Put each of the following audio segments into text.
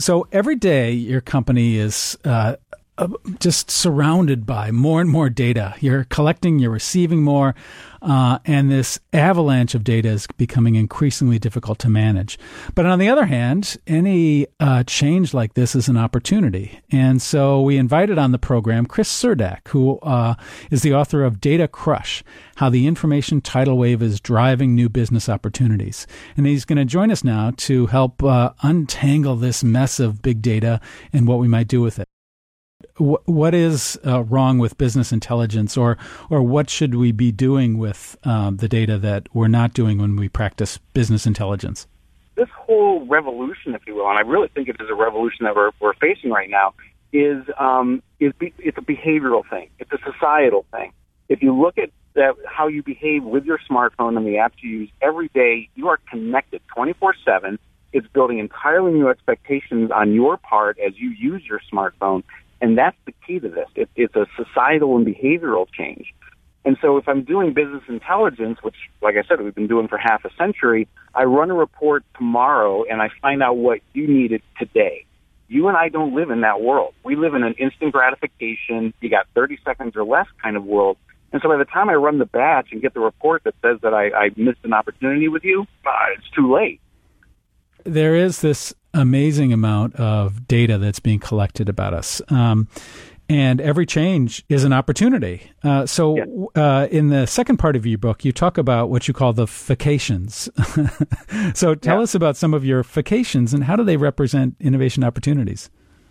So every day your company is just surrounded by more and more data. You're collecting, you're receiving more, and this avalanche of data is becoming increasingly difficult to manage. But on the other hand, any change like this is an opportunity. And so we invited on the program Chris Cerdak, who is the author of Data Crush, How the Information Tidal Wave is Driving New Business Opportunities. And he's going to join us now to help untangle this mess of big data and what we might do with it. What is wrong with business intelligence, or what should we be doing with the data that we're not doing when we practice business intelligence? This whole revolution, if you will, and I really think it is a revolution that we're facing right now, it's a behavioral thing. It's a societal thing. If you look at how you behave with your smartphone and the apps you use every day, you are connected 24/7. It's building entirely new expectations on your part as you use your smartphone. And that's the key to this. It's a societal and behavioral change. And so if I'm doing business intelligence, which, like I said, we've been doing for half a century, I run a report tomorrow and I find out what you needed today. You and I don't live in that world. We live in an instant gratification, you got 30 seconds or less kind of world. And so by the time I run the batch and get the report that says that I missed an opportunity with you, it's too late. There is this amazing amount of data that's being collected about us. And every change is an opportunity. So in the second part of your book, you talk about what you call the vacations. So tell us about some of your vacations and how do they represent innovation opportunities?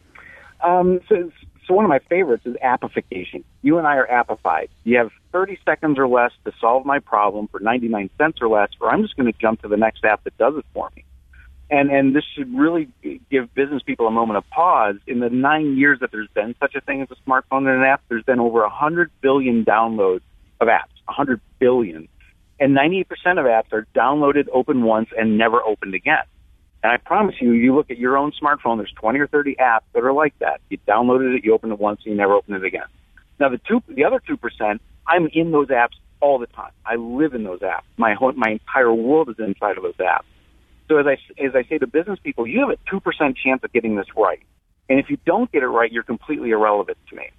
So one of my favorites is appification. You and I are appified. You have 30 seconds or less to solve my problem for 99 cents or less, or I'm just going to jump to the next app that does it for me. And this should really give business people a moment of pause. In the 9 years that there's been such a thing as a smartphone and an app, there's been over 100 billion downloads of apps, 100 billion. And 98% of apps are downloaded, opened once, and never opened again. And I promise you, you look at your own smartphone, there's 20 or 30 apps that are like that. You downloaded it, you opened it once, and you never open it again. Now, the other 2%, I'm in those apps all the time. I live in those apps. My entire world is inside of those apps. So as I say to business people, you have a 2% chance of getting this right. And if you don't get it right, you're completely irrelevant to me.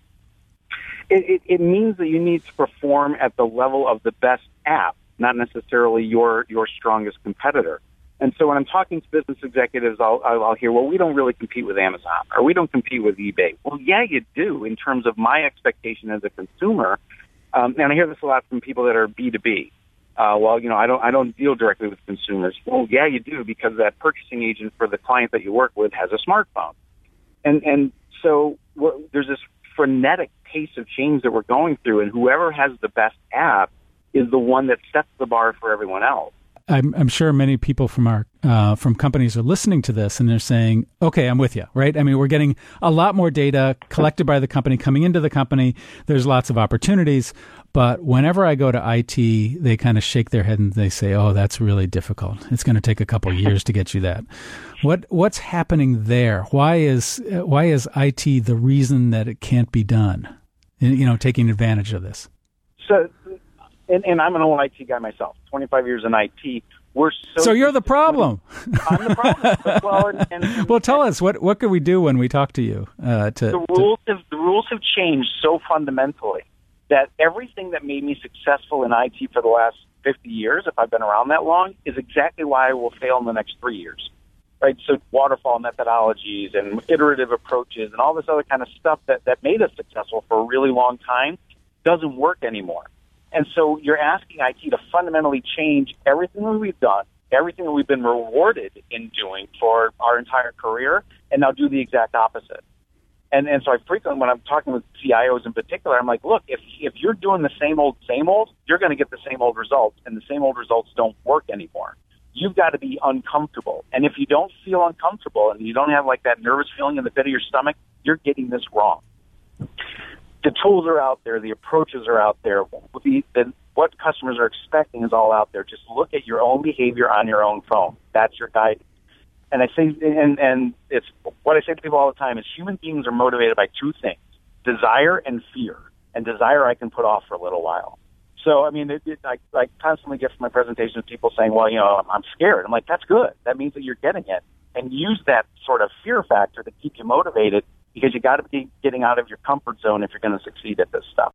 It means that you need to perform at the level of the best app, not necessarily your strongest competitor. And so when I'm talking to business executives, I'll hear, well, we don't really compete with Amazon, or we don't compete with eBay. Well, yeah, you do in terms of my expectation as a consumer. And I hear this a lot from people that are B2B. Well, I don't deal directly with consumers. Well, yeah, you do, because that purchasing agent for the client that you work with has a smartphone. And so there's this frenetic pace of change that we're going through, and whoever has the best app is the one that sets the bar for everyone else. I'm sure many people from companies are listening to this and they're saying, okay, I'm with you, right? I mean, we're getting a lot more data collected by the company coming into the company. There's lots of opportunities. But whenever I go to IT, they kind of shake their head and they say, oh, that's really difficult. It's going to take a couple of years to get you that. What's happening there? Why is IT the reason that it can't be done? Taking advantage of this. So, and I'm an old IT guy myself, 25 years in IT. So you're the problem. I'm the problem. Well, tell us, what can we do when we talk to you? The rules have changed so fundamentally that everything that made me successful in IT for the last 50 years, if I've been around that long, is exactly why I will fail in the next 3 years. Right? So waterfall methodologies and iterative approaches and all this other kind of stuff that made us successful for a really long time doesn't work anymore. And so you're asking IT to fundamentally change everything that we've done, everything that we've been rewarded in doing for our entire career, and now do the exact opposite. And so I frequently, when I'm talking with CIOs in particular, I'm like, look, if you're doing the same old, you're going to get the same old results, and the same old results don't work anymore. You've got to be uncomfortable. And if you don't feel uncomfortable and you don't have like that nervous feeling in the pit of your stomach, you're getting this wrong. The tools are out there. The approaches are out there. What customers are expecting is all out there. Just look at your own behavior on your own phone. That's your guidance. And I say, and it's what I say to people all the time is human beings are motivated by two things: desire and fear. And desire I can put off for a little while. So, I mean, I constantly get from my presentations people saying, well, I'm scared. I'm like, that's good. That means that you're getting it. and use that sort of fear factor to keep you motivated, because you got to be getting out of your comfort zone if you're going to succeed at this stuff.